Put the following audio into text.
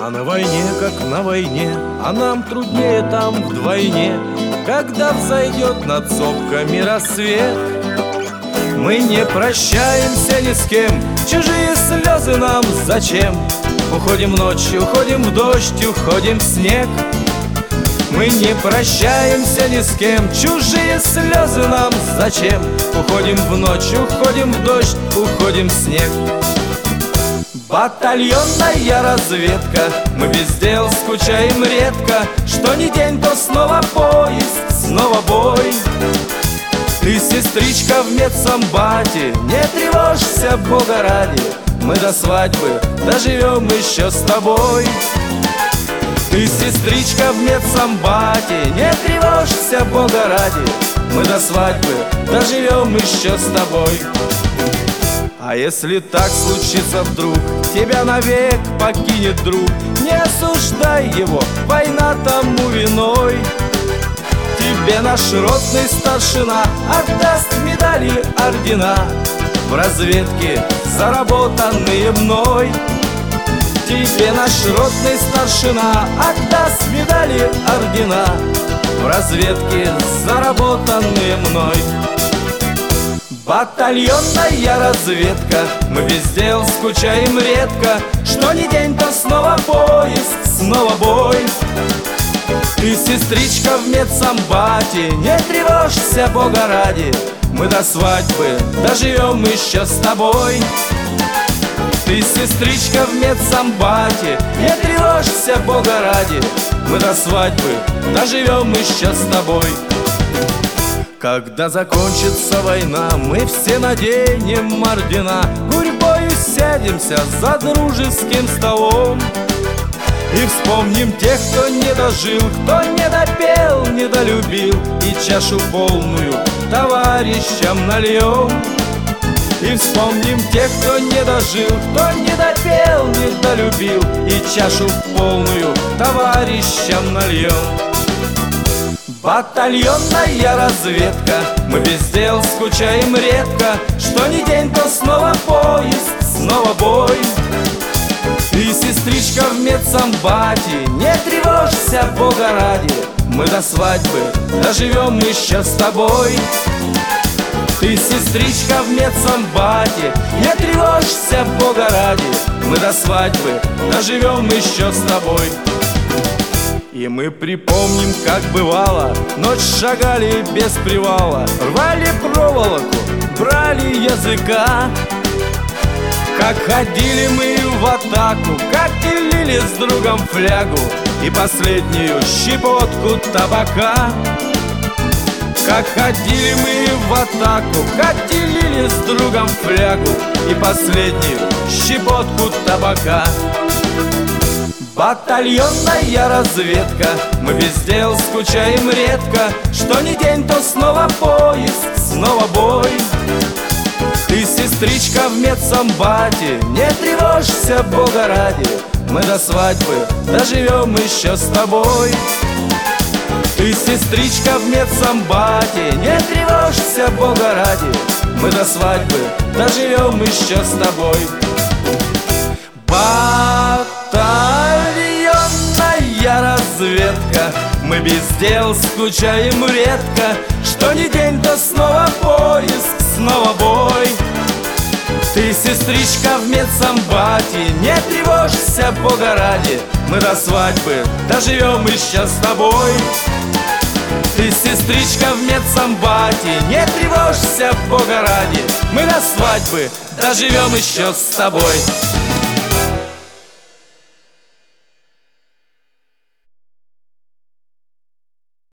А на войне, как на войне, а нам труднее там вдвойне, когда взойдет над сопками рассвет. Мы не прощаемся ни с кем, чужие слезы нам зачем? Уходим ночью, уходим в дождь, уходим в снег. Мы не прощаемся ни с кем, чужие слезы нам зачем? Уходим в ночь, уходим в дождь, уходим в снег. Батальонная разведка, мы без дел скучаем редко. Что ни день, то снова поезд, снова бой. Ты, сестричка, в медсамбате, не тревожься, Бога ради, мы до свадьбы доживем еще с тобой. Ты, сестричка, в медсамбате, не тревожься, Бога ради, мы до свадьбы доживем еще с тобой. А если так случится вдруг, тебя навек покинет друг, не осуждай его, война тому виной. Тебе наш ротный старшина отдаст медали, ордена, в разведке заработанные мной. Тебе наш ротный старшина отдаст медали, ордена, в разведке заработанные мной. Батальонная разведка, мы без дел скучаем редко. Что ни день, то снова поезд, снова бой. Ты, сестричка, в медсамбате, не тревожься, Бога ради, мы до свадьбы доживем еще с тобой. Ты, сестричка, в медсамбате, не тревожься, Бога ради, мы до свадьбы доживем еще с тобой. Когда закончится война, мы все наденем ордена, гурьбою сядемся за дружеским столом и вспомним тех, кто не дожил, кто не допел, не долюбил, и чашу полную товарищам нальем. И вспомним тех, кто не дожил, кто не допел, не долюбил, и чашу полную товарищам нальем. Батальонная разведка, мы без дел скучаем редко. Что ни день, то снова поезд, снова бой. Ты, сестричка, в медсамбате, не тревожься, Бога ради, мы до свадьбы доживем еще с тобой. Ты, сестричка, в медсамбате, не тревожься, Бога ради, мы до свадьбы доживем еще с тобой. И мы припомним, как бывало, ночь шагали без привала, рвали проволоку, брали языка. Как ходили мы в атаку, как делили с другом флягу и последнюю щепотку табака. Как ходили мы в атаку, как делили с другом флягу и последнюю щепотку табака. Батальонная разведка, мы без дел скучаем редко. Что ни день, то снова поезд, снова бой. Ты, сестричка, в медсамбате, не тревожься, Бога ради, мы до свадьбы доживем еще с тобой. Ты, сестричка, в медсамбате, не тревожься, Бога ради, мы до свадьбы доживем еще с тобой. Батальонная разведка, мы без дел скучаем редко. Что ни день, то снова поезд, снова бой. Ты, сестричка, в медсамбате, не тревожься, Бога ради, мы до свадьбы доживем еще с тобой. Ты, сестричка, в медсамбате, не тревожься, Бога ради, мы до свадьбы доживем еще с тобой.